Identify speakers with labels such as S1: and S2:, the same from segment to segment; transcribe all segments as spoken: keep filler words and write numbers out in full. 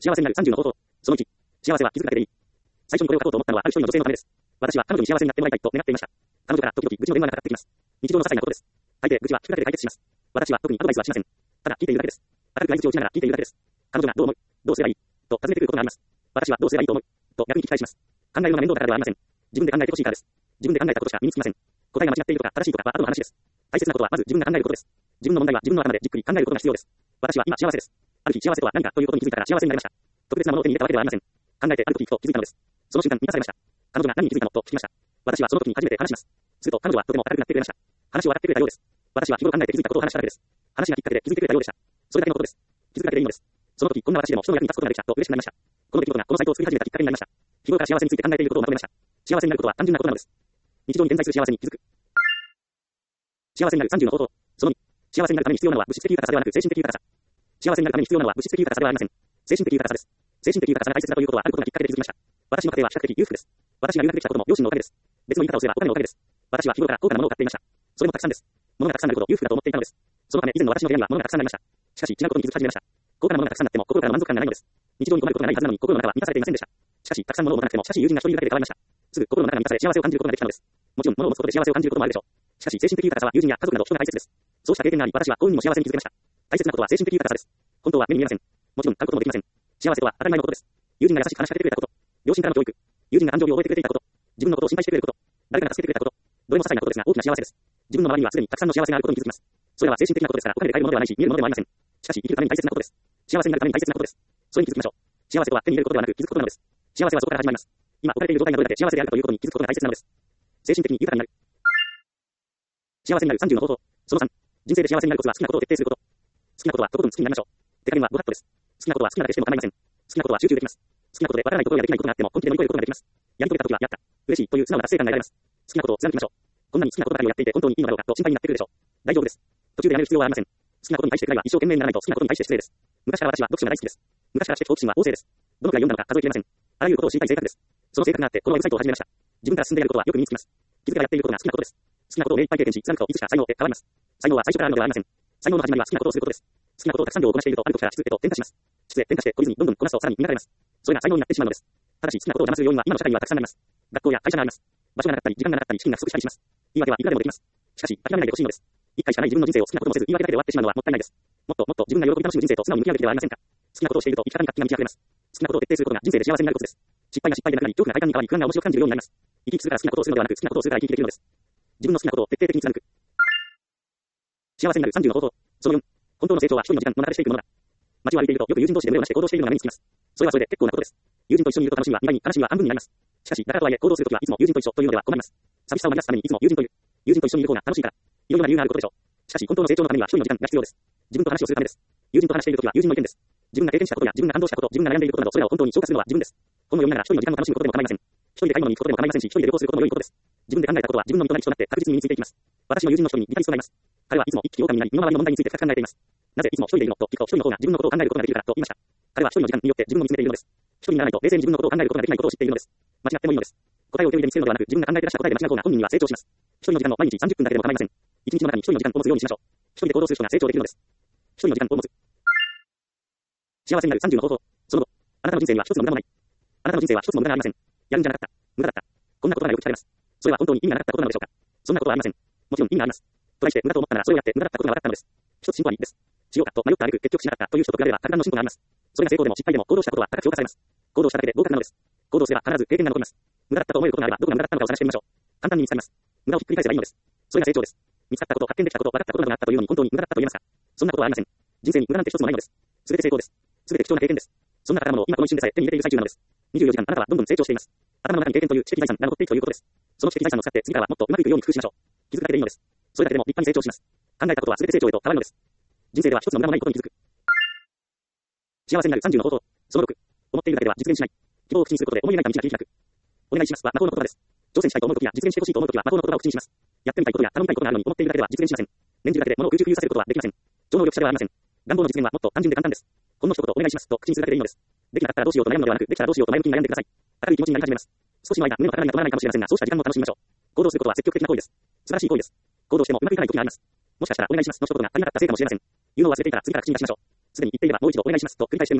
S1: 幸せになるさんじゅうの方法。そのいち、幸せは気づくだけでいい。最初にこれを書こうと思ったのはある一人の女性のためです。私は彼女に幸せになってもらいたいと願っていました。彼女から時々愚痴の電話がかかってきます。日常の些細なことです。大抵愚痴は聞くだけで解決します。私は特にアドバイスはしません。ただ聞いているだけです。明るく相槌をしながら聞いているだけです。彼女がどう思う、どうすればいいと尋ねてくることがあります。私はどうすればいいと思うと逆に聞き返します。考えるのが面倒だからではありません。自分で考えてほしいからです。自分で考えたことしか身につきません。答えが間違っているとか正しいとかは後の話です。大切なことはまず自分が考えることです。自分の問題は自分の頭でじっくり考えることが必要です。私は今幸せです。ある日幸せとは何かということに気づいたから幸せになりました。特別なものを手に入れたわけではありません。考えてある時と気づいたのです。その瞬間満たされました。彼女が何に気づいたのと聞きました。私はその時に初めて話します。すると彼女はとても明るくなってくれました。話を笑ってくれたようです。私は日頃考えて気づいたことを話しただけです。話がきっかけで気づいてくれたようでした。それだけのことです。気づくだけでいいのです。その時こんな私でも人の役に立つことができたと嬉しくなりました。この出来事がこのサイトを作り始めたきっかけになりました。日頃から幸せについて考えていることをまとめました。幸せになることは単純なことなのです。日常に点在する幸せに気づく。幸せになるさんじゅうの方法。そのに、幸せになるために必要なのは物質的豊かさではなく精神的豊かさ。幸せになるために必要なのは物質的豊かさではありません。精神的豊かさです。精神的豊かさが大切だということはあることがきっかけで気づきました。私の家庭は比較的裕福です。私が留学できたことも両親のおかげです。別の言い方をすればお金のおかげです。私は日頃から高価なものを買っていました。それもたくさんです。物がたくさんあるほど裕福だと思っていたのです。そのため以前の私の部屋には物がたくさんありました。しかし違うことに気づき始めました。高価なものがたくさんあっても心から満足感がないのです。日常に困ることがないはずなのに心の中は満たされていませんでした。しかし、たくさん物を持たなくても親しい友人が一人いるだけで変わりました。すぐ心の中が満たされ幸せを感じることができたのです。もちろん物を持つことで幸せを感じることもあるでしょう。しかし精神的豊かさは友人や家族など人が大切です。そうした経験があり私は幸運にも幸せに気づけました。大切なことは精神的豊かさです。本当は目に見えません。もちろん買うこともできません。幸せとは当たり前のことです。友人が優しく話しかけてくれたこと、両親からの教育、友人が誕生日を覚えてくれていたこと、自分のことを心配してくれること、誰かが助けてくれたこと、どれも些細なことですが大きな幸せです。自分の周りにはすでにたくさんの幸せがあることに気づきます。それらは精神的なことですからお金で買えるものではないし見えるものでもありません。しかし生きるために大切なことです。幸せになるために大切なことです。それに気づきましょう。幸せとは手に入れることではなく気づくことなのです。幸せはそこから始まります。今置かれている状態がどれだけ幸せであるかということに気づくことが大切なのです。精神的に豊かになる。幸せになるさんじゅうの方法。そのさん、人生で幸せになるコツは好きなことを徹底すること。好きなことはとことん好きになりましょう。手加減はご法度です。好きなことは好きなだけしても構いません。好きなことは集中できます。好きなことでわからないことやできないことがあっても本気で乗り越えることができます。やり遂げた時はやった、嬉しいという素直な達成感が得られます。好きなことを貫きましょう。こんなに好きなことばかりをやっていて本当にいいのだろうかと心配になってくるでしょう。大丈夫です。途中でやめる必要はありません。好きなことに対してくらいは一生懸命にならないと好きなことに対して失礼です。昔から私は読書が大好きです。昔から知的好奇心は旺盛です。どのくらい読んだのか数えきれません。あらゆることを知りたい性格です。その性格があってこのウェブサイトを始めました。自分から進んでやることはよく身につきます。気づかやっていることが好きなことです。好きなことを目いっぱい経験し、貫くといつしか才能って変わります。才能は最初からあるのではありません。才能の始まりは好きなことをすることです。好きなことをたくさん量をこなしているとある時から質へと転化します。質へ転化して懲りずにどんどんこなすとさらに磨かれます。それが才能になってしまうのです。ただし好きなことを邪魔する要因は今の社会にはたくさんあります。学校や会社があります。場所がなかったり時間がなかったり資金が不足したりします。言い訳はいくらでもできます。しかし諦めないでほしいのです。一回しかない自分の人生を好きなこともせず言い訳だけで終わってしまうのはもったいないです。もっともっと自分が喜び楽しむ人生と素直に向き合うべきではありませんか。好きなことをしていると生き方に活気が満ち溢れます。好きなことを徹底することが人生で幸せになることです。失敗が失敗でなくなり恐怖が快感に変わり不安が面白く感じるようになります。生き生きするから好きなことをするのではなく好きなことをするから生き生きできるのです。自分の好きなことを徹底的に貫く。幸せになるさんじゅうの方法。そのよん、本当の成長は一人の時間の中でしていくものだ。街を歩いているとよく友人同士で胸を出して行動しているのが目につきます。それはそれで結構なことです。友人と一緒にいると楽しみはにばいに悲しみは半分になります。しかしだからとはいえ行動するときはいつも友人と一緒というのでは困ります。寂しさを満たすためにいつも友人といる。友人と一緒にいる方が楽しいから。いろいろな理由があることでしょう。しかし本当の成長のためには一人の時間が必要です。自分と話をするためです。友人と話しているときは友人の意見です。自分が経験したことや自分が感動したこと、自分が悩んでいることなどそれらを本当に消化するのは自分です。本を読みながら一人の時間を楽しむことでも構いません。一人で買い物に行くことでも構いませんし、一人で旅行することも良いことです。自分で考えたことは自分の身となりとなって確実に身についていきます。私の友人の一人にリタリストがいます。彼はいつも一気に狼になり身の回りの問題について深く考えています。なぜいつも一人でいるのと聞くと一人の方が自分のことを考えることができるからと言いました。彼は一人の時間によって自分を見つめているのです。一人にならないと冷静に自分のことを考えることができないことを知っているのです。間違ってもいいのです。答えを受け入れ見せるのではなく自分が考えてらした答えで間違う方が本人には成長します。一人の時間を毎日さんじゅっぷんだけでも構いません。一日の中に一人の時間を持つようにしましょう。一人で行動する人が成長できるのです。一人の時間を持つ。幸せになるさんじゅうの方法。その後、あなたの人生には一つの無駄もない。あなたの人生は一つの無駄がありません。やるんじゃなかった。無駄だった。こんな言葉がよく聞かれます。それは本当に意味がなかったことなのでしょうか。そんなことはありません。もちろん意味があります。と題して無駄と思ったならそれをやって無駄だったことが分かったのです。一つ進歩はにです。しようかと迷った挙句結局しなかったという人と比べれば格段の進歩があります。それが成功でも失敗でも行動したことは高く評価されます。行動しただけで合格なのです。行動すれば必ず経験が残ります。無駄だったと思えることがあればどこが無駄だったのかを探してみましょう。簡単に見つかります。無駄をひっくり返せばいいのです。それが成長です。見つかったこと、発見できたこと、分かったことなどがあったというのに本当に無駄だったと言えますか。そんなことはありません。人生に無駄なんて一つもないのです。すべて成功です。すべて貴重な経験です。そんな宝物を今この一瞬でさえ手に入れている最中なのです。にじゅうよじかんあなたはどんどん成長しています。頭の中に経験という知的財産が残っていくということです。その知的財産を使って次からはもっとうまくいくように工夫しましょう。気づくだけでいいのです。それだけでも立派に成長します。考えたことはすべて成長へと変わるのです。人生では一つの無駄もないことに気づく。幸せになるさんじゅうの方法。そのろく、思っているだけでは実現しない。希望を口にすることで思い描いた道が切り開く。お願いしますは魔法の言葉です。挑戦したいと思うときや実現してほしいと思うときは魔法の言葉を口にします。やってみたいことや頼みたいことがあるのに思っているだけでは実現しません。念じるだけで物を空中浮遊させることはできません。超能力者ではありません。願望の実現はもっと単純で簡単です。ほんの一言お願いしますと口にするだけでいいのです。できなかったらどうしようと悩むのではなく、できたらどうしようと前向きに悩んでください。明るい気持ちになり始めます。少しの間胸の高鳴りが止まらないかもしれませんが、そうした時間も楽しみましょう。行動することは積極的な行為です。素晴らしい行為です。行動してもうまくいかない時があります。もしかしたらお願いしますの一言が足りなかったせいかもしれません。言うのを忘れていたら次から口に出しましょう。すでに言っていればもう一度お願いしますと繰り返してみましょう。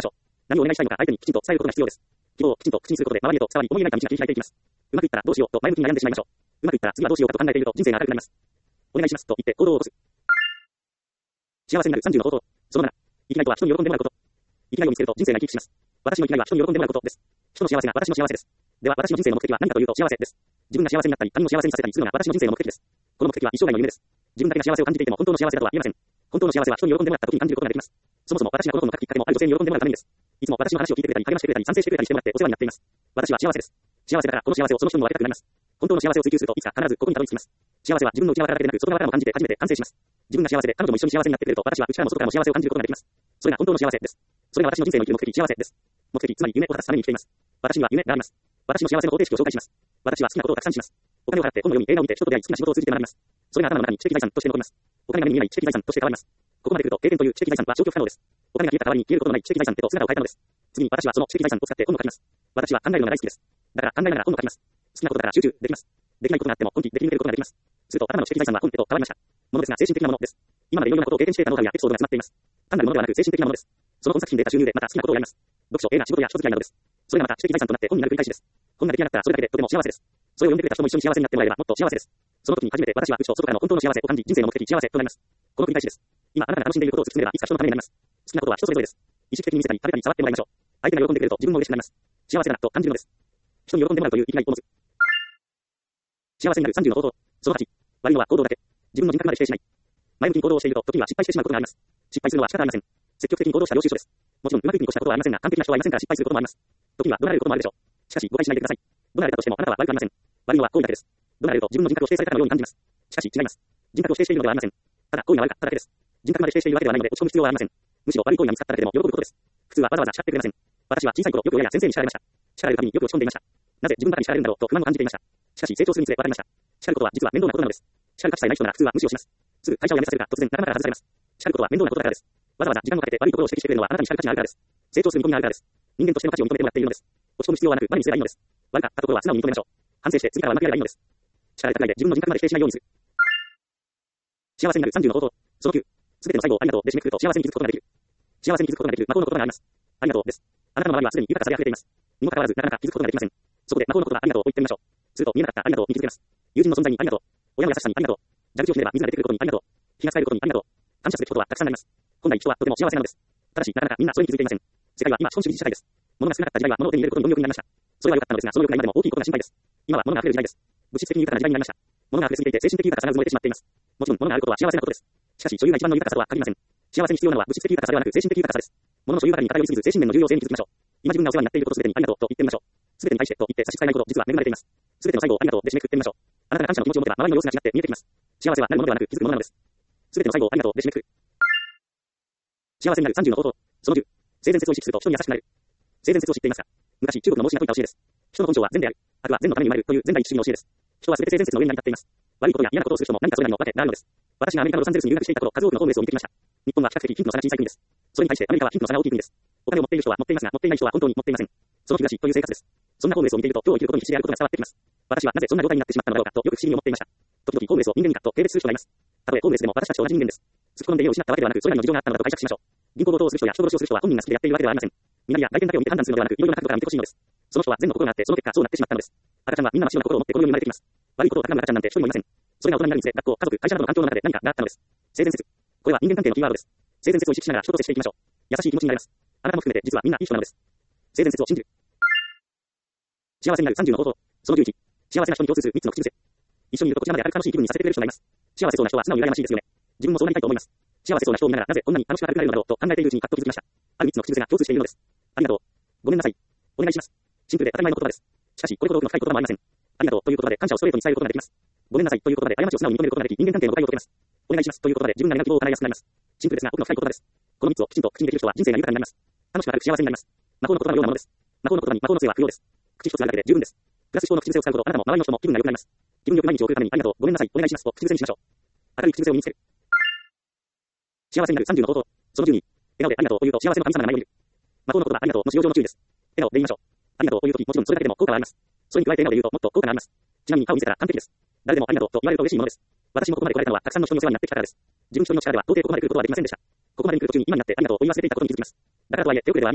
S1: 何をお願いしたいのか相手にきちんと伝えることが必要です。希望をきちんと口にすることで周りへと伝わり思い描いた道が切り開いていきます。うまくいったらどうしようと前向きに悩んでしまいましょう。うまくいったら次はどうしようかと考えていると人生が明るくなります。お願いしますと言って行動を起こす。幸せになるさんじゅうの方法。そのなな。生きがいとは人に喜んでもらうこと。生きがいを見つけると人生が生き生きします。私の生きがいは人に喜んでもらうことです。人の幸せが私の幸せです。では私の人生の目的は何かというと幸せです。自分が幸せになったり他人を幸せにさせたりするのが私の人生の目的です。この目的は一生涯の夢です。自分だけが幸せを感じていても本当の幸せだとは言えません。本当の幸せは人に喜んでもらった時に感じることができます。そもそも私がこの本を書くきっかけもある女性に喜んでもらうためにです。いつも私の話を聞いてくれたり励ましてくれたり賛成してくれたりしてもらってお世話になっています。私は幸せです。幸せだからこの幸せをその人にも分けたくなります。本当の幸せを追求するといつか必ずここにたどり着きます。幸せは自分の内側からだけでなく外側からも感じて初めて完成します。自分が幸せで彼女も一緒に幸せになってくれると私は内からも外からも幸せを感じることができます。それが本当の幸せです。それが私の人生の生きる目的、幸せです。目的、つまり夢を果たすために生きています。私には夢があります。私の幸せの方程式を紹介します。私は好きなことをたくさんします。お金を払って本を読み、映画を見て人と出会い好きな仕事を通じて学びます。それが頭の中に知的財産として残ります。お金が目に見えない知的財産として変わります。ここまで来ると経験という知的財産は消去不可能です。お金が消えた代わりに消えることのない知的財産へと姿を変えたのです。次に私はその知的財産を使って本を書きます。私は考えるのが大好きです。だから考えながら本を書きます。好きなことだから集中できます。できないことがあっても根気で切り抜けることができます。すると頭の知的財産は本へと変わりました。ものですが精神的なものです。今までいろんなことを経験していたノウハウやエピソードが詰まっています。単なるものではなく精神的なものです。その本作品で得た収入でまた好きなことをやります。読書、映画、仕事や人付き合いなどです。それがまた知的財産となって本になる繰り返しです。本が出来上がったらそれだけでとても幸せです。それを読んでくれた人も一緒に幸せになってもらえればもっと幸せです。その時に初めて私は内と外からの本当の幸せを感じ人生の目的幸せとなります。この繰り返しです。今あなたが楽しんでいることを突き詰めればいつか人のためになります。好きなことは人それぞれです。意識的に見せたり誰かに触ってもらいましょう。相手が喜んでくれると自分も嬉しくなります。幸せだなと感じるのです。人に喜んでもらうという生きがいを持つ。幸せになるさんじゅうの方法。そのはち。悪いのは行動だけ。自分の人格まで否定しない。前向きに行動をしていると時には失敗してしまうことがあります。失敗するのは仕方ありません。積極的に行動した領収書です。もちろんうまくいくに越したことはありませんが完璧な人はいませんから失敗することもあります。時には怒られることもあるでしょう。しかし誤解しないでください。怒られたとしてもあなたは悪くありません。悪いのは行為だけです。怒られると自分の人格を否定されたかのように感じます。しかし違います。人格を否定しているのではありません。ただ行為が悪かっただけです。人格まで否定しているわけではないので落ち込む必要はありません。むしろ悪い行為が見つかっただけでも喜ぶことです。普通はわざわざ叱ってくれません。私は小さい頃よく親や先生に叱られました。叱られるたびによく落ち込んでいました。なぜ自分ばかり叱られるんだろうと不満を感じていました。しかし成長するにつれ分かりました。叱ることは実は面倒なことなのです。叱る価値さえない人なら普通は無視をします。すぐ会社を辞めさせるか突然仲間から外されます。叱ることは面倒なことだからです。わざわざ時間をかけて悪いところを指摘してくれるのはあなたに叱る価値があるからです。成長する見込みがあるからです。人間としての価値を認めてもらっているのです。落ち込む必要はなく前にすればいいのです。悪かったところは素直に認めましょう。反省して次からはうまくやればいいのです。叱られたくらいで自分の人格まで否定しないようにする。幸せになるさんじゅうの方法。そのきゅう。すべての最後をありがとうで締めくくると幸せに気づくことができる。幸せに気づくことができる魔法の言葉があります。ありがとうです。あなたの周りはすでに豊かさで溢れています。にもかかわらずなかなか気づくことができません。そこで魔法の言葉ありがとうを言ってみましょう。すると見えなかったありがとうに気づけます。友人の存在にありがとう。親の優しさにありがとう。蛇口をひねれば水が出てくることにありがとう。気が使えることにありがとう。感謝すべきことはたくさんあります。本来人はとても幸せなのです。ただしなかなかみんなそれに気づいていません。世界は今資本主義社会です。物が少なかった時代は物を手に入れることに貪欲になりました。それは良かったのですがその欲が今でも大きいことが心配です。今は物が溢れる時代です。物質的に豊かな時代になりました。物が溢れすぎていて精神的豊かさが埋もれてしまっています。もちろん物があることは幸せなことです。しかし所有が一番の豊かさとは限りません。幸せに必要なのは物質的豊かさではなく精神的豊かさです。物の所有ばかりに偏りすぎず精神面の重要性に気づきましょう。今自分がお世話になっていることすべてにありがとうと言ってみましょう。すべてに対してと言って差し支えないこと実は恵まれています。すべての最後をありがとうで締めくくってみましょう。あなたが感謝の気持ちを持てば周りの様子が違って見えてきます。幸せはなるものではなく気づくものなのです。すべての最後をありがとうで締めくくる。幸せになるさんじゅうの方法。そのじゅう。性善説を意識すると人に優しくなる。性善説を知っていますか？昔中国の孟子が説いた教えです。人の本性は善である。悪は善のために生まれるという前代一主義の教えです。人はすべて性善説の上に成り立っています。悪いことや嫌なことをする人も何かそれなりの訳があるのです。私がアメリカのロサンゼルスに留学していた頃、数多くのホームレスを見てきました。日本は比較的貧富の差が小さい国です。それに対してアメリカは貧富の差が大きい国です。お金を持っている人は持っていますが、持っていない人は本当に持っていません。その日暮らしという生活です。そんなホームレスを見ていると、今日生きることに必死であることが伝わってきます。私はなぜそんな状態になってしまったのだろうかとよく不思議に思っていました。時々ホームレスを人間かと軽蔑する人がいます。たとえホームレスでも私たちと同じ人間です。突き込んで家を失ったわけではなく、それなりの事情があったのだと解釈しましょう。銀行強盗をする人や人殺しをする人は本人が好きでやっているわけではありません。南や外見だけを見て判断するのではなく、いろいろな角度から見てほしいのです。その人は善の心があって、その結果そうなってしまったのです。赤ちゃんはみんな真っ白な心を持ってこの世に生まれてきます。悪いことを企む赤ちゃんなんて一人もいません。それが大人になるにつれ、学校、家族、会社などの環境の中で何かがあったのです。性善説。これは人間関係のキーワードです。性善説を意識しながら人と接していきましょう。優しい気持ちになります。あなたも含めて実はみんないい人なのです。性善説を信じる。幸せになるさんじゅうの方法。そのじゅういち。幸せな人に共通するみっつの口癖。一緒にいるとこちらまで明るく楽しい気分にさせてくれる人がいます。幸せそうな人は素直に羨ましいですよね。自分もそうなりたいと思います。幸せそうな人を見ながらなぜこんなに楽しく明るくなれるのだろうと考えているうちにパッと気づきました。あるみっつの口癖が共通しているのです。ありがとう。ごめんなさい。お願いします。シンプルで当たり前の言葉です。しかしこれほど奥の深い言葉もありません。ありがとうという言葉で感謝をストレートに伝えることができます。ごめんなさいという言葉で過ちを素直に認めることができ、人間関係の誤解を解けます。お願いしますという言葉で自分が願う希望を叶えやすくなります。シンプルですが奥の深い言葉です。このみっつをきちんと口にできる人は人生が豊かになります。楽しく明るく幸せになります。魔法の言葉のようなものです。魔法の言葉に魔法の杖は不要です。口一つあるだけで十分です。プラス思考の口癖を使うとあなたも周りの人も気分が良くなります。気分よく毎日を送るためにありがとう、ごめんなさい、お願いしますと口癖にしましょう。明るい口癖を身につける。幸せになるさんじゅうの方法。そのじゅうに。笑顔でありがとうというと幸せの神様が舞い降りる。魔法の言葉ありがとうの使用上の注意です。笑顔で言いましょう。ありがとうというときもちろんそれだけでも効果はあります。それに加えて笑顔で言うともっと効果があります。ちなみに顔を見せたら完璧です。誰でもありがとうと言われると嬉しいものです。私もここまで来られたのはたくさんの人にお世話になってきたからです。自分一人の力では到底ここまで来ることはできませんでした。ここまで来る途中に今になってありがとうと言わせていたことに気づきます。だからとはいえ手遅れではありません。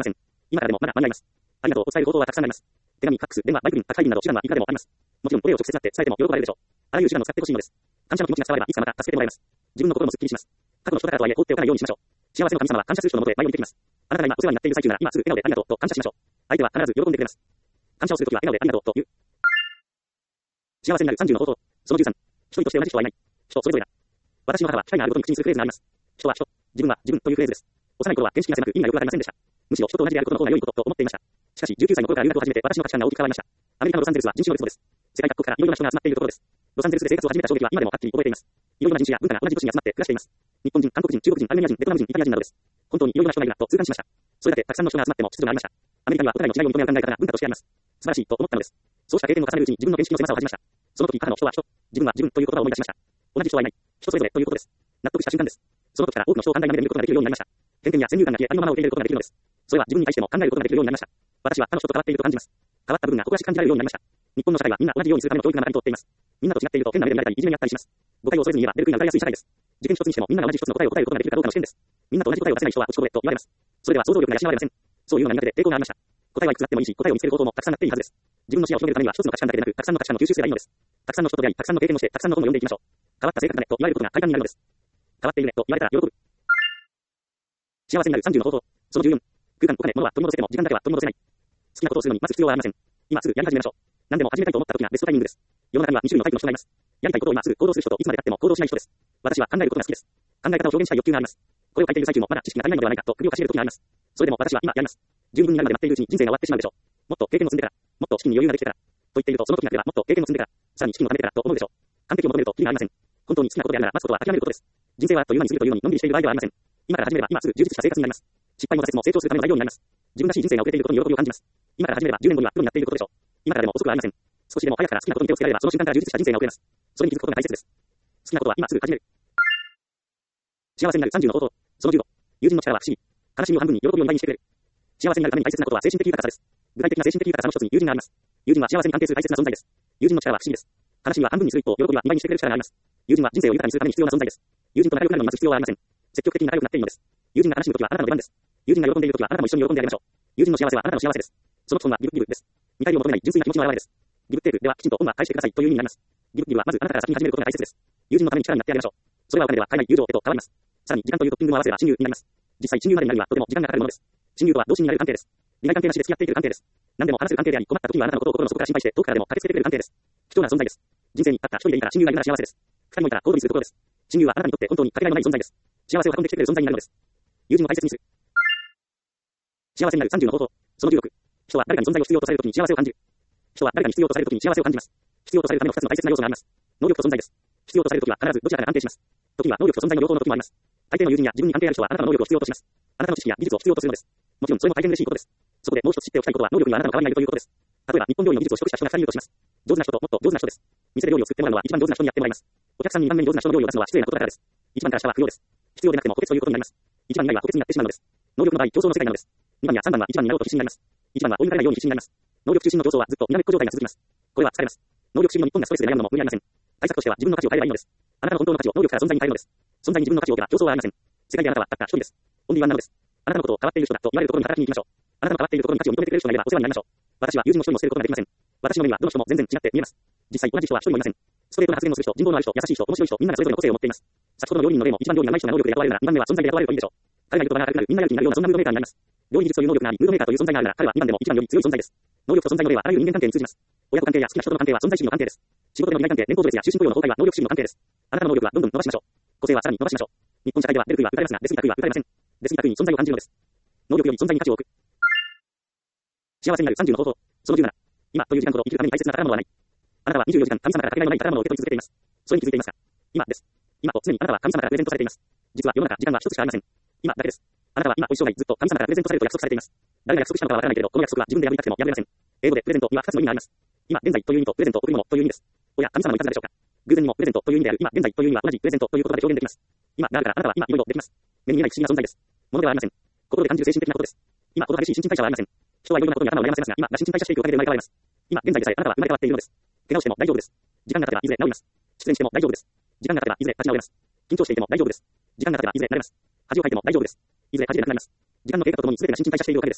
S1: 今からでもまだ間に合います。ありがとう。お伝える方法はたくさんあります。手紙、ファックス、電話、バイク便、宅配便など手段はいくらでもあります。もちろんこれを直接会って伝えても喜ばれるでしょう。あらゆる手段を使ってほしいのです。感謝の気持ちが伝わればいつかまた助けてもらえます。自分の心もすっきりします。過去の人からとはいえ放っておかないようにしましょう。幸せの神様は感謝する人のもとへ舞い降りてきます。あなたが今お世話になっている最中なら今すぐ笑顔でありがとうと感謝しましょう。相手は必ず喜んでくれます。感謝をするときは笑顔でありがとうと言う。幸せになるさんじゅうの方法。そのじゅうさん。一人として同じ人はいない。人それぞれだ。私の母は機会があるごとに口にするフレーズがあります。人は人、自分は自分というフレーズです。幼い頃は見識が狭く意味がよくわかりませんでした。むしろ人と同じであることの方が良いことと思っていました。しかしじゅうきゅうさいの頃から留学を始めて私の価値観が大きく変わりました。アメリカのロサンゼルスは人種の別荘です。世界各国からいろいろな人が集まっているところです。ロサンゼルスで生活を始めた衝撃は今でもはっきり覚えています。いろいろな人種や文化が同じ都市に集まって暮らしています。日本人、韓国人、中国人、アルメニア人、ベトナム人、イタリア人などです。本当にいろいろな人がいるなと痛感しました。それだけたくさんの人が集まっても秩序がありました。アメリカにはお互いの違いを認め合う考え方が文化としてあります。素晴らしいと思ったのです。そうした経験を重ねるうちに自分の見識の狭さを恥じました。その時母の人は人、自分は自分という言葉を思い出しました。同じ人はいない。人それぞれということです。納得した瞬間です。その時から多くの人を寛大な目で見ることができるようになりました。偏見や先入観が消えありのまま受け入れることができるのです。それは自分に対しても考えることができるようになりました。私は他の人と変わっていると感じます。変わった部分が誇らしく感じられるようになりました。日本の社会はみんな同じようにするための教育がまだに通っています。みんなと違っていると変な目で見られたりいじめにあったりします。誤解を恐れずに言えば出る杭が打たれやすい社会です。受験一つにしてもみんなが同じ一つの答えを答えることができるかどうかの試験です。みんなと同じ答えを出せない人は落ちこぼれと言われます。それでは想像力が養われません。そういうのが苦手で抵抗がありました。答えはいくつあってもいいし、答えを見つける方法もたくさんあっていいはずです。自分の視野を広げるためには一つの価値観だけでなく、たくさんの価値観の吸収すればいいのです。たくさんの人と出会い、たくさんの経験をして、たくさんの本を読んでいきましょう。変わった性格だねと言われることが快感になるのです。変わっているねと言われたら喜ぶ。幸せになるさんじゅうの方法。そのじゅうよん。空間、お金、物は取り戻せても時間だけは取り戻せない。好きなことをするのに待つ必要はありません。今すぐやり始めましょう。何でも始めたいと思った時がベストタイミングです。世の中にはに種類のタイプの人がいます。やりたいことを今すぐ行動する人といつまで経っても行動しない人です。私は考えることが好きです。考え方を表現したい欲求があります。これを書いている最中もまだ知識が足りないのではないかと首をかしげる時があります。それでも私は今やります。十分になるまで待っているうちに人生が終わってしまうでしょう。もっと経験を積んでから、もっと資金に余裕ができてから、と言っているとその時になればもっと経験を積んでから、さらに資金を貯めてからと思うでしょう。完璧を求めると意味がありません。本当に好きなことであるなら待つことは諦めることです。人生はあっという間に過ぎるというのにのんびりしている場合ではありません。今から始めれば今すぐ充実した生活になります。失敗も挫折も成長するための材料になります。自分らしい人生が遅れていることに喜びを感じます。今から始めればじゅうねんごにはプロになっていることでしょう。今からでも遅くはありません。少しでも早くから好きなことに手をつけられればその瞬間から充実した人生が送れます。それに気づくことが大切です。好きなことは今すぐ始める。幸せになるさんじゅうの方法。そのじゅうご。友人の力は不思議。悲しみを半分に喜びをにばいにしてくれる。幸せになるために大切なことは精神的豊かさです。具体的な精神的豊かさの一つに友人があります。友人は幸せに関係する大切な存在です。友人の力は不思議です。悲しみは半分にする一方、喜びはにばいにしてくれる力があります。友人は人生を豊かにするために必要な存在です。友人と仲良くなるのに待つ必要はありません。積極的に仲良くなっていいのです。友人が悲しむときはあなたの出番です。友人が喜んでいるときはあなたも一緒に喜んであげましょう。友人の幸せはあなたの幸せです。その基本はギブギブです。見返りを求めない純粋な気持ちの表れです。ギブテールではきちんと恩は返してくださいという意味になります。ギブギブはまずあなたから先に始めることが大切です。友人のために力になってあげましょう。それはお金では買えない友情へと変わります。さらに時間というトッピングを合わせれば親友になります。実際親友までになるにはとても時間がかかるものです。親友とは同心になれる関係です。利害関係なしで付き合っていける関係です。何でも話せる関係であり、困った時にはあなたのことを心の底から心配して遠くからでも駆けつけてくれる関係です。貴重な存在です。人生にたった一人でいいから親友がいるなら幸せです。二人もいたら行動にすることです。親友はあなたにとって本当にかけがえのない存在です。幸せを運んできてくれる存在になるのです。友人を大切にする。幸せになるさんじゅうの方法。そのじゅうろく。人は誰かに存在を必要とされるときに幸せを感じる。人は誰かに必要とされるときに幸せを感じます。必要とされるためのふたつの大切な要素があります。能力と存在です。必要とされるときは必ずどちらかが安定します。時には能力と存在の両方の時もあります。大抵の友人や自分に関係ある人はあなたの能力を必要とします。あなたの知識や技術を必要とするのです。もちろんそれも大変嬉しいことです。そこでもう一つ知っておきたいことは能力にはあなたの代わりがいるということです。例えば日本料理の技術を取得した人がふたりいるとします。上手な人ともっと上手な人です。店で料理を作ってもらうのは一番上手な人にやってもらいます。お客さんににばんめに上手な人の料理を出すのは失礼なことだからです。一番から下は不要です。必要でなくても個別ということになります。一番以外は個別になってしまうのです。能力の場合競争の世界なのです。にばんやさんばんは一番になろうと必死になります。一番は追い抜かれないように必死になります。能力中心の競争はずっとにらめっこ状態が続きます。これは疲れます。能力主義の日本がストレスで悩むのも無理ありません。対策としては自分の価値を変えればいいのです。あなたの本当の価値を能力から存在に変えるのです。存在に自分の価値を置けば競争はありません。世界であなたはたった一人です。オンリーワンなのです。あなたのことを変わっている人だと言われるところに働きに行きましょう。あなたの変わっているところに価値を認めてくれる人がいればお世話になりましょう。私は友人の一人も捨てることができません。私の目にはどの人も全然違って見えます。実際同じ人は一人もいません。ストレートな発言をする人、人望のある人、優しい人、面白い人、みんながそれぞれの個性を持っています。先ほどの料理人の例も一番料理が上手い人が能力で雇われるならにばんめは存在で雇われるといいでしょう。彼がいると場が明るくなる、みんなやる気になるようなそんなムードメーカーになります。料理技術という能力があり、ムードメーカーという存在があるなら彼はにばんでもいちばんより強い存在です。能力と存在の例はあらゆる人間関係に通じます。親子関係や好きな人との関係は存在主義の関係です。仕事での利害関係、年功序列や終身雇用の崩壊は能力主義の関係です。あなたの能力はどんどん伸ばしましょう。個性はさらに伸ばしましょう。日本社会では出る杭は打たれますが、出過ぎた杭は打たれません。出過ぎた杭に存在を感じるのです。能力より存在に価値を置く。幸せになるさんじゅうの方法。そのじゅうなな。今という時間ほど生きるために大切な宝物はない。あなたはにじゅうよじかん神様からかけがえのない宝物を受け取り続けています。それに気づいていますか？今です。今と常にあなたは神様からプレゼントされています。実は世の中時間は一つしかありません。今だけです。あなたは今お一生涯ずっと神様からプレゼントされると約束されています。誰が約束したのかはわからないけれど、この約束は自分で破りたくても破れません。英語でプレゼントにはふたつの意味があります。今現在という意味とプレゼントを送るものという意味です。おや神様のいたずらでしょうか？偶然にもプレゼントという意味である今現在という意味は同じプレゼントという言葉で表現できます。今があるからあなたは今いろいろできます。目に見えない不思議な存在です。物ではありません。心で感じる精神的なことです。今この激しい新陳代謝はありません。人はいろいろなことに頭を悩ませますが、今が新陳代謝していくおかげで生まれ変わります。今現在でさえあなたは生まれ変わっているのです。怪我をしても大丈夫です。時間が経てばいずれ治ります。失恋しても大丈夫です。時間が経てばいずれ立ち直れます。緊張していても大丈夫です。時間が経てばいずれ慣れます。恥をかいても大丈夫です。いずれ恥じでなくなります。時間の経過とともに全てが新陳代謝しているおかげです。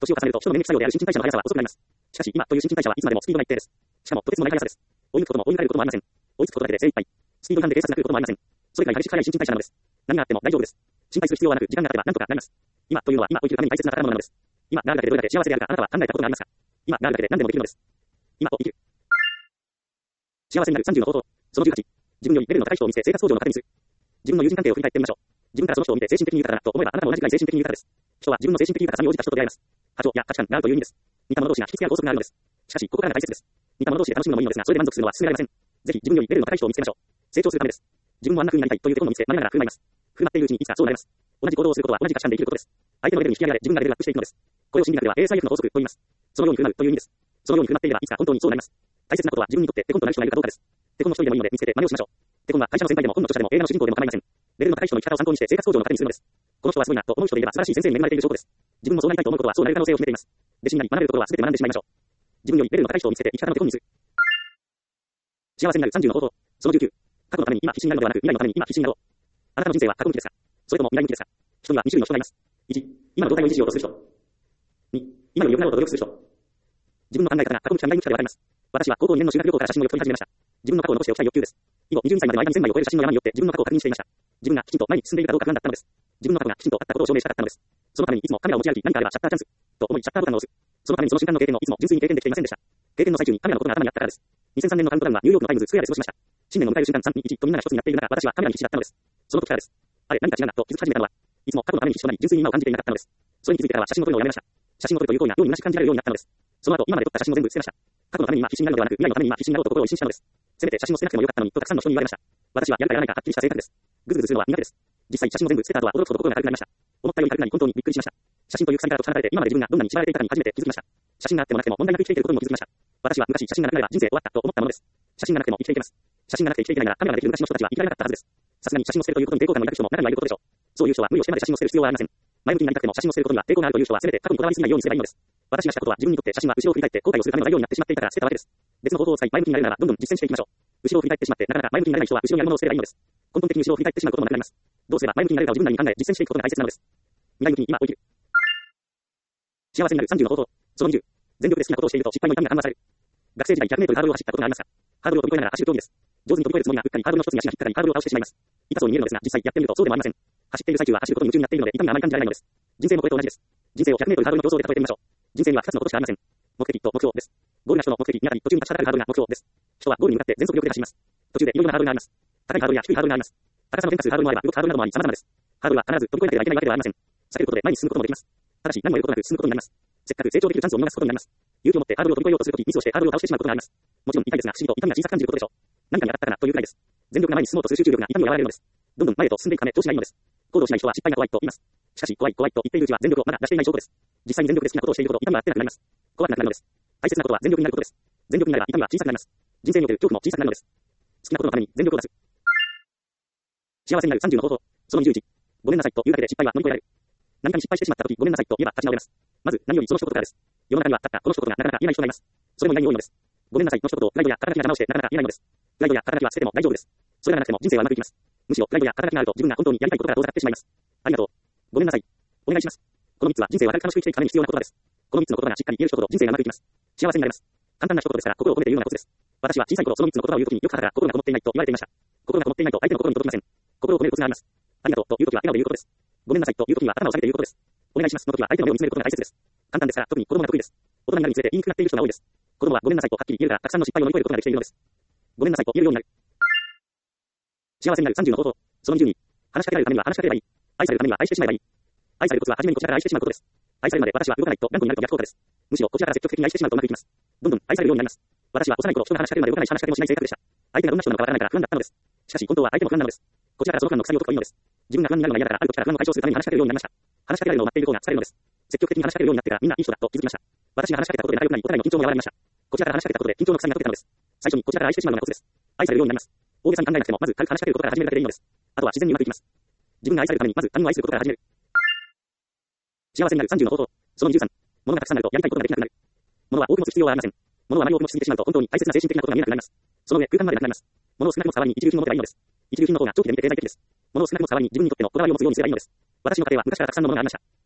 S1: 年を重ねると人の免疫作用である新陳代謝の速さは遅くなります。しかし、今という新陳代謝はいつまでもスピードが一定です。しかも、とてつもない速さです。追い抜くことも追い抜かれることもありません。追いつくことだけで精一杯。スピード違反で警察が来ることもありません。それくらい激しく速い新陳代謝なのです。何があっても大丈夫です。心配する必要はなく、時間が経てば何とかなります。今というのは今を生きるために大切な宝物なのです。今があるだけでどれだけ幸せであるかあなたは考えたことがありますか？今があるだけで何でもできるのです。今を生きる。幸せになるさんじゅうの方法。そのじゅうはち。自分よりレベルの高い人を見つけ生活向上の糧にする。自分の友人関係を振り返ってみましょう。自分からその人を見て精神的に豊かだなと思えばあなたも同じくらい精神的に豊かです。人は自分の精神的豊かさに応じた人と出会います。波長や価値観があるという意味です。似た者同士が引き付け合う法則があるのです。しかし、ここからが大切です。似た者同士で楽しむのもいいのですが、それで満足するのは進められません。ぜひ自分よりレベルの高い人を見つけましょう。成長するためです。自分もあんな風になりたいという手本を見つけ、学びながら振る舞います。振る舞っているうちにいつかそうなります。同じ行動をすることは同じ価値観で生きることです。相手のレベルに引き上げられ、自分がレベルアップしていくのです。これを心理学では エーエスアイエフ の法則と言います。そのように振る舞うという意味です。そのように振る舞っていればいつか本当にそうなります。大切なことは自分にとってテコンとなる人がいるかどうかです。テコンの一人でもいいので見つけて真似をしましょう。テコンは会社の先輩でも本の著者でも映画の主人公でも構いません。レベルの高い人の生き方を参考にして生活向上の糧にするのです。この人はすごいなと思う人でいれば素晴らしい先生に恵まれている証拠です。自分もそうなりたいと思うことはそうなる可能性を秘めています。弟子になり学べることは全て学んでしまいましょう。自分よりレベルの高い人を見つけて生き方のテコンにする。幸せになるさんじゅうの方法。そのじゅうきゅう。過去のために今必死になるのではなく未来のために今必死になろう。あなたの人生は過去向きですか？それとも未来向きですか？人にはに種類の人がいます。いち、今の状態を維持しようとする人。に、今より良くなろうと努力する人。自分の考え方が過去向きか未来向きかで分かります。私は高校にねんの修学旅行から写真をよく撮り始めました。自分の過去を残しておきたい欲求です。以後にじゅうにさいまでの間にせんまいを超える写真の山によって自分の過去を確認していました。自分がきちんと前に進んでいるかどうか不安だったのです。自分の過去がきちんとあったことを証明したかったのです。そのためにいつもカメラを持ち歩き何かあればシャッターチャンスと思いシャッターボタンを押す。そのためにその瞬間の経験をいつも純粋に経験できていませんでした。経験の最中にカメラのことが頭にあったからです。にせんさんねんのカウントダウンはニューヨークのタイムズスクエアで過ごしました。新年の迎える瞬間さん、に、いちとみんなが一つになっている中、私はカメラに必死だったのです。その時からです。あれ、何か違うなと気づき始めたのは、いつも過去のために必死となり純粋に今を感じていなかったのです。それに気づいてからは写真を撮るのをやめました。写真を撮るという行為が妙に虚しく感じられるようになったのです。その後、今まで撮った写真を全部捨てました。過去のために今必死になるのではなく、未来のために今必死になろうと心を一新したのです。せめて写真を捨てなくてもよかったのにとたくさんの人に言われました。私はやるかやらないかはっきりした性格です。ぐずぐずするのは苦手です。実際写真を全部捨てた後は驚くほど心が軽くなりました。思ったより軽くなり本当にびっくりしました。写真という鎖から解き放たれて今まで自分がどんなに縛られていたかに初めて気づきました。写真があってもなくても問題なく生きていることにも気づきました。私は昔写真がなくなれば人生終わったと思ったものです。写真がなくても生きていけます。写真がなくて生きていけないならカメラができる昔の人たちは生きられなかったはずです。さすがに写真を捨てるということに抵抗感の抱く人も中にはいることでしょう。そういう人は無理をしてまで写真を捨てる必要はありません。前向きになりたくても写真を捨てることには抵抗があるという人はせめて過去にこだわりすぎないようにすればいいのです。私がしたことは自分にとって写真は後ろを振り返って後悔をするための材料になってしまっていたから捨てたわけです。別の方法を使い前向きになれるならどんどん実践していきましょう。後ろを振り返ってしまってなかなか前向きになれない人は後ろにあるものを捨てればいいのです。根本的に後ろを振り返ってしまうこともなくなります。どうすれば前向きになれるかを自分なりに考え実践していくことが大切なのです。未来向きに今を生きる。幸せになるさんじゅうの方法。そのにじゅう。全力で好きなことをしていると失敗の痛みが緩和される。学生時代ひゃくメートルハードルを走ったことがありますか？ハードルを飛び越えながら走る競技です。上手に飛び越えるつもりがうっかりハードルの一つに足が引っかかりハードルを倒してしまいます。痛そうに見えるのですが実際やってみるとそうでもありません。走っている最中は走ることに夢中になっているので痛みがあまり感じられないのです。人生もこれと同じです。人生をひゃくメートルハードルの競争で例えてみましょう。人生にはふたつのことしかありません。目的と目標です。ゴールが人の目的にあたり途中に立ちはだかるハードルが目標です。人はゴールに向かって全速力で走ります。途中でいろいろなハードルがあります。高いハードルや低いハードルがあります。高さの変化するハードルもあれば動くハードルなどもあり様々です。ハードルは必ず飛び越えなければいけないわけではありません。避けることで前に進むこともできます。ただし何もやることなく進むことになります。せっかく成長できるチャンスを見逃すことになります。勇気を持ってハードルを飛び越えようとするときミスをしてハードルを倒してしまうことがあります。もちろん痛いですが不思議と痛みが小さく感じることでしょう。何かに当たったかなというくらいです。全力が前に進もうとする集中力が痛みを和らげるのです。どんどん前へと進んでいくため調子がいいのです。行動しない人は失敗が怖いと言います。しかし怖い怖いと言っているうちは全力をまだ出していない証拠です。実際に全力で好きなことをしているほど痛みはあってなくなります。怖くなくなるのです。大切なことは全力になることです。全力になれば痛みは小さくなります。人生における恐怖も小さくなるのです。好きなことのために全力を出す。幸せになるさんじゅうの方法。そのにじゅういち。ごめんなさいと言うだけで失敗は乗り越えられる。何かに失敗してしまったときごめんなさいと言えば立ち直れます。まず何よりその一言からです。世の中にはたったこの一言がなかなか言えない人がいます。それも意外に多いのです。ごめんなさいの一言をプライドや肩書きが直してなかなか言えないのです。プライドや肩書きは捨てても大丈夫です。それがなくても人生はうまくいきます。むしろプライドや肩書きがあると自分が本当にやりたいことから遠ざかってしまいます。ありがとう。ごめんなさい。お願いします。このみっつは人生を明るく楽しく生きていくために必要な言葉です。このみっつの言葉がしっかり言える人ほど人生がうまくいきます。幸せになります。簡単な一言ですから心を込めて言うようなコツです。私は小さい頃そのみっつの言葉を言うときによく肩が心がこもっていないと言われていました。心がこもっていないと相手の心に届きません。心を込めるコツがあります。ありがとうというときは笑顔で言うことです。ごめんなさいというときには頭を下げて言うことです。お願いしますのときは相手の目を見つめることが大切です。簡単ですが特に子供が得意です。大人になるにつれて言いにくくなっている人が多いです。子供はごめんなさいとはっきり言えるからたくさんの失敗を乗り越えることができているのです。ごめんなさいと言えるようになる。幸せになるさんじゅうの方法。そのにじゅうに。話しかけられるためには話しかければいい。愛されるためには愛してしまえばいい。愛されるコツは初めにこちらから愛してしまうことです。愛されるまで私は動かないと頑固になると逆効果です。むしろこちらから積極的に愛してしまうとうまくいきます。どんどん愛されるようになります。私は幼い頃人が話しかけるまで動かないし話しかけもしない性格でした。相手がどんな人なのかわからないから不安だったのです。しかし本当は相手も不安なのです。こちらからその不安の鎖を解くといいのです。自分が不安になるのが嫌だからある時から不安を解消するために話しかけるようになりました。話しかけられるのを待っている方が疲れるのです。積極的に話しかけるようになってからみんないい人だと気づきました。私が話しかけたことで仲良くなりお互いの緊張も和らぎました。こちらから話しかけたことで緊張の鎖が解けたのです。最初にこちらから愛してしまうのがコツです。愛されるようになります。大げさに考えなくてもまず軽く話しかけることから始めるだけでいいのです。あとは自然にうまくいきます。自分が愛されるためにまず他人を愛することから始める。幸せになるさんじゅうの方法。そのにじゅうさん。物がたくさんあるとやりたいことができなくなる。物は多く持つ必要はありません。物はあまり多く持ちすぎてしまうと本当に大切な精神的なことが見えなくなります。その上空間までなくなります。物を少なく持つ代わりに一流品を持てばいいのです。一流品の方が長期で見て経済的です。物を少なく持つ代わりに自分にとってのこだわりを持つようにすればいいのです。私の家庭は昔からたくさんのものがありました。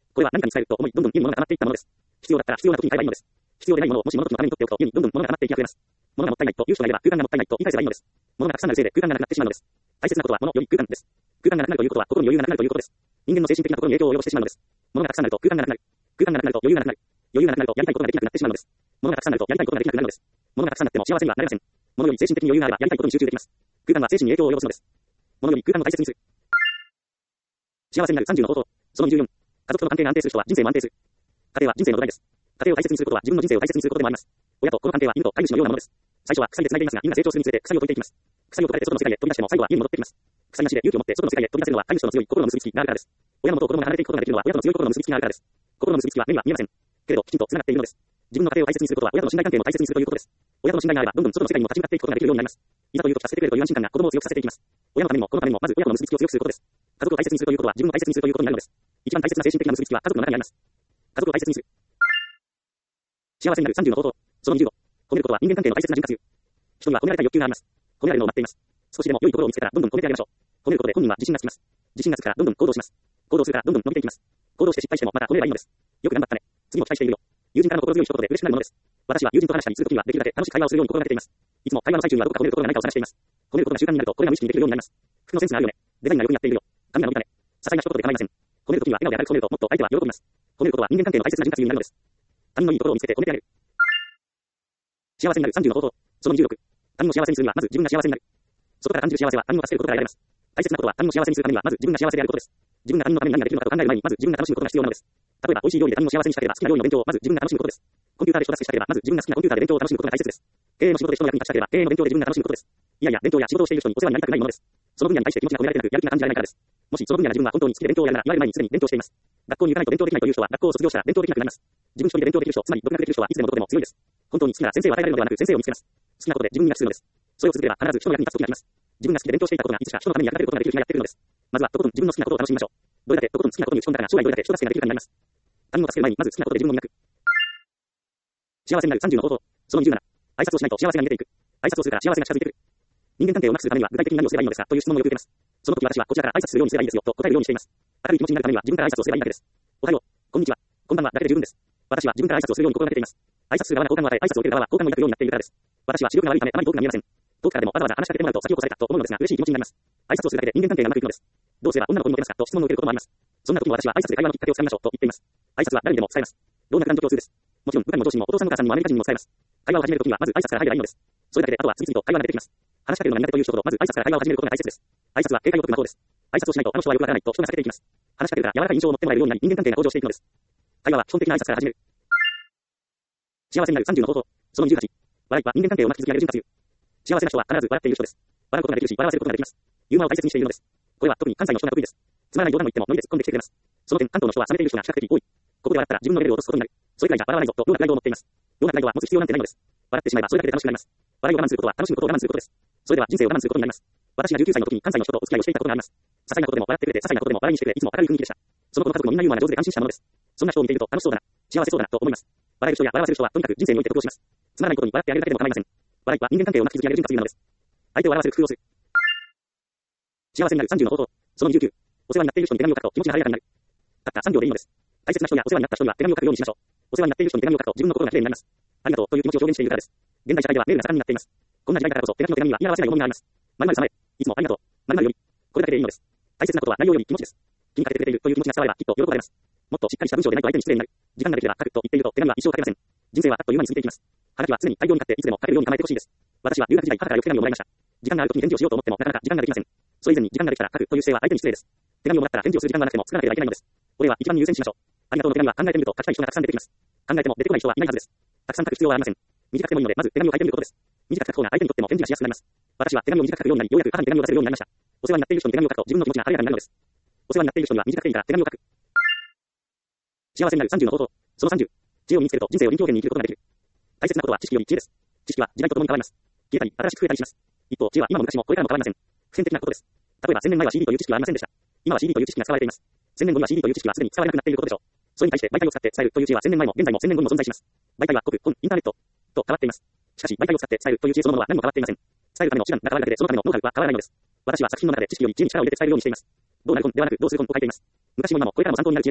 S1: これは何かに伝えると思い、どんどん家に物が溜まっていったものです。必要だったら必要な時に買えばいいのです。必要でないものをもし物時のために取っておくと家にどんどん物が溜まっていき溢れます。物がもったいないという人がいれば空間がもったいないと言い返せばいいのです。物がたくさんあるせいで空間がなくなってしまうのです。大切なことは物より空間です。空間がなくなるということは心に余裕がなくなるということです。人間の精神的なところに影響を及ぼしてしまうのです。物がたくさんあると空間がなくなる。空間がなくなると余裕がなくなる。余裕がなくなるとやりたいことができなくなってしまうのです。物がたくさんあるとやりたいことができなくなるのです。物がたくさんあっても幸せにはなれません。物より精神的に余裕があればやりたいことに集中できます。空間は精神に影響を及ぼすのです。物より空間を大切にする。幸せになるさんじゅうの方法。そのにじゅうよん。家族との関係が安定する人は人生も安定する。家庭は人生の土台です。家庭を大切にすることは自分の人生を大切にすることでもあります。親とこの関係は犬と飼い主のようなものです。最初は鎖で繋いでいますが、犬が成長するにつれて鎖を解いていきます。鎖を解かれて外の世界へ飛び出しても最後は家に戻ってきます。鎖なしで勇気を持って外の世界へ飛び出せるのは飼い主との強い心の結びつきがあるからです。親の元を子供が離れていくことができるのは親との強い心の結びつきがあるからです。心の結びつきは目には見えません。けれどきちんと繋がっているのです。自分の家庭を大切にすることは親との信頼関係も大切にするということです。親との信頼があればどんどん外の世界にも立ち向かっていくことができるようになります。いざという時助けてくれるという安心感が子供を強くさせていきます。親のためにも子のためにもまず親との結びつきを強くすることです。家族を大切にするということは自分を大切にするということになるのです。一番大切な精神的な結びつきは家族の中にあります。家族を大切にする。幸せになるさんじゅうの方法。そのにじゅうご。褒めることは人間関係の大切な潤滑油。人には褒められたい欲求があります。褒められるのを待っています。少しでも良いところを見つけたらどんどん褒めてあげましょう。褒めることで本人は自信がつきます。自信がつくからどんどん行動します。行動するからどんどん伸びていきます。行動して失敗してもまた褒めればいいのです。よく頑張ったね。次も期待しているよ。友人からの心強い一言で嬉しくなるものです。私は友人と話したりするときにはできるだけ楽しく会話をするように心がけています。いつも会話の最中にはどこか褒めるところがないかを探しています。褒めることが習慣になるとこれが無意識にできるようになります。服のセンスがあるよね。デザインがよく似合っているよ。髪が伸びたね。些細な一言で構いません。褒めるときには笑顔で明るく褒めるともっと相手は喜びます。褒めることは人間関係の大切な潤滑油になるのです。他人のいいところを見つけて褒めてあげる。幸せになるさんじゅうの方法。そのにじゅうろく。他人を幸せにするにはまず自分が幸せになる。外から感じる幸せは他人を助けることから得られます。大切なことは他人を幸せにするためにはまず自分が幸せであることです。自分が他人のために何ができるのかと考える前にまず自分が楽しむことが必要なのです。例えば美味しい料理で他人を幸せにしたければ好きな料理の勉強をまず自分が楽しむことです。コンピューターで人助けしたければまず自分が好きなコンピューターで勉強を楽しむことが大切です。経営の仕事で人の役に立ちたければ経営の勉強で自分が楽しむことです。いやいや勉強や仕事をしている人にお世話になりたくないものです。その分野に対して気持ちが込められてなくやる気が感じられないからです。もしその分野が自分は本当に好きで勉強をやるなら言われる前にすでに勉強しています。学校に行かないと勉強できないという人は学校を卒業したら勉強できなくなります。自分一人で勉強できる人、つまり独学できる人はいつでもどこでも強いです。本当に好きなら先生を与えられるのではなく先生を見つけます。好きなことで自分に役するのです。それを続ければ必ず人の役に立つ時があります。自分が好きで勉強していたことがいつしか人のために役立てることができる日がやってくるのです。まずはとことん自分の好きなことを楽しみましょう。どれだけとことん好きなことに打ち込んだら将来どれだけ人助けができるかになります。他人を助ける前にまず好きなことで自分を磨く。幸せになるさんじゅうの方法。そのにじゅうなな。挨拶をしないと幸せが見えていく。挨拶をするから幸せが近づいてくる。人間関係をうまくするためには具体的に何をすればいいのですかという質問をよく受けます。その時私はこちらから挨拶するようにすればいいですよと答えるようにしています。明るい気持ちになるためには自分から挨拶をすればいいだけです。おはよう、こんにちは、こんばんはだけで十分です。私は自分から挨拶をするように心がけています。挨拶する側が好感を与え、挨拶を受ける側は好感を抱くようになっているからです。私は視力が悪いためあまり遠くが見えません。遠くからでもわざわざ話しかけてもらうと先を越されたと思うのですが嬉しい気持ちになります。挨拶をするだけで人間関係がうまくいくのです。どうすれば女の子にモテますかと質問を受けることもあります。そんな時も私は挨拶で会話のきっかけをつかみましょうと言っています。挨拶は誰にでも使えます。老若男女共通です。もちろん部下にも上司にもお父さんお母さんにもアメリカ人にも使えます。会話を始めるときにはまず挨拶から入ればいいのです。それだけであとは次々と会話が出てきます。話しかけるのが苦手という人ほどまず挨拶から会話を始めることが大切です。挨拶は警戒を解く魔法です。挨拶をしないとあの人はよくわからないと人が避けていきます。話しかけるから柔らかい印象を持ってもらえるようになり人間関係が向上していくのです。会話は基本的な挨拶から始める。幸せになるさんじゅうの方法。そのにじゅうはち。笑いは人間関係をうまく築き上げる潤滑油。幸せな人は必ず笑っている人です。笑うことができるし笑わせることができます。ユーモアを大切にしているのです。これは特に関西の人が得意です。つまらない冗談を言ってもノリで突っ込んできてくれます。その点関東の人は冷めている人が比較的多い。ここで笑ったら自分のレベルを落とすことになる。それくらいじゃ笑わないぞと老若男女を持っています。老若男女は持つ必要なんてないのです。笑ってしまえばそれだけで楽しくなります。笑いを我慢することは楽しむことを我慢することです。それでは人生を我慢することになります。私がじゅうきゅうさいの時に関西の人とお付き合いをしていたことがあります。些細なことでも笑ってくれて些細なことでも笑いにしてくれいつも明るい雰囲気でした。その子の家族もみんなユーモアが上手で安心したものです。そんな人を見ていると楽しそうだな、幸せそうだなと思います。笑える人や笑わせる人はとにかく人生において得をします。つまらないことに笑ってあげるだけでも構いません。笑いは人間関係をうまく築き上げる潤滑油なのです。相手を笑わせる工夫をする。幸せになるさんじゅうの方法。そのにじゅうきゅう。お世話になっている人に手紙を書くと気持ちが晴れやかになる。たったさんびょうでいいのです。大切な人やお世話になった人には手紙を書くようにしましょう。お世話になっている人に手紙を書くと自分の心が綺麗になります。ありがとうという気持ちを表現しているからです。現代社会ではメールが盛んになっています。こんな時代だからこそ手書きの手紙には言い表せない重みがあります。まるまる様へ、いつもありがとう。まるまるより。これだけでいいのです。大切なことは内容より気持ちです。気にかけてくれているという気持ちが伝わればきっと喜ばれます。もっとしっかりした文章でないと相手に失礼になる。時間ができれば書くと言っていると手紙は一生書けません。人生はあっという間に過ぎていきます。はがきは常に大量に買っていつでも書けるように構えてほしいです。私は留学時代母からよく手紙をもらいました。時間がある時に返事をしようと思ってもなかなか時間ができません。それ以前に時間ができたら書くという姿勢は相手に失礼です。手紙をもらったら返事をする時間がなくても作らなければいけないのです。これは一番に優先しましょう。ありがとうの手紙は考えてみると書きたい人がたくさん出てきます。考えても出てこない人はいないはずです。たくさん書く必要はありません。短くてもいいのでまず手紙を書いてみることです。短く書く方が相手にとっても返事がしやすくなります。私は手紙を短く書くようになりようやく母に手紙を出せるようになりました。お世話になっている人に手紙を書くと自分の気持ちが晴れやかになるのです。お世話になっている人には短くていいから手紙を書く。幸せになるさんじゅうの方法。そのさんじゅう。知恵を身につけると人生を臨機応変に生きることができる。大切なことは知識より知恵です。知識は時代とともに変わります。消えたり新しく増えたりします。一方、知恵は今も昔もこれからも変わりません。普遍的なことです。例えばせんねんまえは シーディー という知識はありませんでした。今は シーディー という知識が使われています。せんねんごには シーディー という知識はすでに使われなくなっていることでしょう。それに対して媒体を使って伝えるという知恵はせんねんまえも現在もせんねんごにも存在します。媒体は国、本、インターネットと変わっています。しかし媒体を使って伝えるという知恵そのものは何も変わっていません。伝えるための手段が変わるだけでそのためのノウハウは変わらないのです。私は作品の中で知識より知恵に力を入れて伝えるようにしています。どうなる本ではなくどうする本と書いています。昔も今もこれからも参考になる知恵です。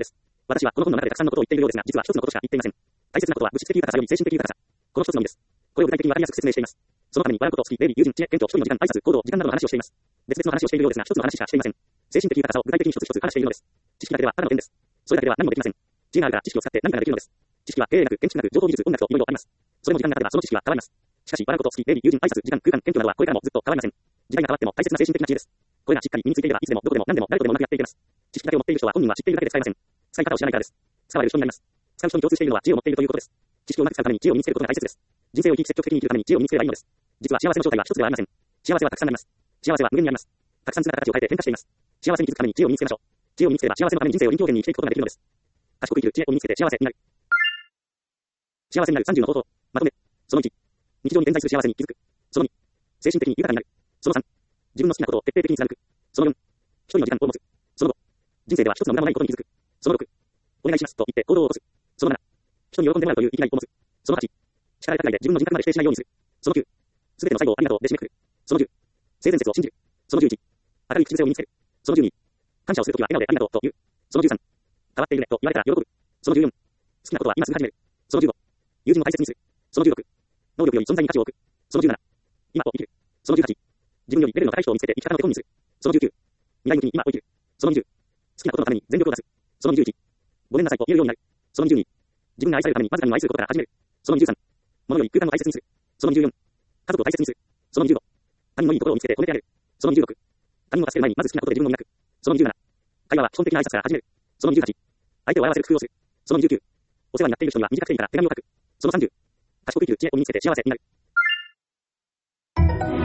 S1: 私はこの本の中でたくさんのことを言っているようですが、実は一つのことしか言っていません。大切なことは物質的豊かさより精神的豊かさ。この一つのみです。これを具体的にわかりやすく説明しています。そのために笑うこと、好き、礼儀、友人、知恵、謙虚、一人の時間、挨拶、行動、時間などの話をしています。別々の話をしているようですが、一つの話しかしていません。精神的豊かさを具体的に一つ一つ話しているのです。知識だけではただの点です。それだけでは何もできません。知恵があるから知識を使って何かができるのです。知識は経営学、建築学、情報技術、音楽といろいろあります。それも時間が経てばその知識は変わります。しかし、笑うこと、好き、礼儀、友人、挨拶、時間、空間、謙虚などはこれからもずっと変わりません。時代が変わっても大切な精神的な知恵です。これがしっかり身についていれば、いつでもどこでも何でも誰とでもうまくやっていけます。知識だけを持っている人は本人は知っているだけで使えません。使い方を知らないからです。使われる人になります。使う人に共通しているのは知恵を持っているということです。知識をうまく使うために知恵を身につけることが大切です。人生を生き積極的に生きるために知恵を身につければいいのです。実は幸せの正体は一つではありません。幸せはたくさんあります。幸せは無限にあります。たくさん姿形を変えて変化しています。幸せに気づくために知恵を身につけましょう。知恵を身につければ幸せのために人生を臨機応変に生きていくことができるのです。賢く生きる知恵を身につけて幸せになる。幸せになるさんじゅうの方法。まとめ。そのいち。日常に点在する幸せに気づく。そのに。精神的に豊かになる。そのさん。自分の好きなことを徹底的に貫く。そのよん。一人の時間を持つ。そのご。人生では一つの無駄もないことに気づく。そのろく。お願いしますと言って行動を起こす。そのなな。人に喜んでもらうという生きがいを持つ。そのはち。力高いで自分の人格まで否定しないようにする。そのきゅう。すべての最後をありがとうで締めくくる。そのじゅう。性善説を信じる。そのじゅういち。明るい口癖を身につける。そのじゅうに。感謝をするときは笑顔でありがとうと言う。そのじゅうさん。変わっているねと言われたら喜ぶ。そのじゅうよん。好きなことは今すぐ始める。そのじゅうご。友人を大切にする。そのじゅうろく。能力より存在に価値を置く。そのじゅうなな。今を生きる。そのじゅうはち。自分よりレベルの高い人を見つけて生き方の手本にする。そのじゅうきゅう。未来向きに今を生きる。そのにじゅう。好きなことのために全力を出す。そのにじゅういち。ごめんなさいと言えるようになる。そのにじゅうに。自分が愛されるためにわずかにも愛することから始める。そのにじゅうさん。物より空間を大切にする。そのにじゅうよん。家族を大切にする。そのにじゅうご。他人のいいところを見つけて褒めてあげる。そのにじゅうろく。他人を助ける前にまず好きなことで自分を磨く。そのにじゅうなな。会話は基本的な挨拶から始める。そのにじゅうはち。相手を笑わせる工夫をする。そのにじゅうきゅう。お世話になっている人には短くていいから手紙を書く。そのさんじゅう。賢く生きる知恵を身につけて幸せになる。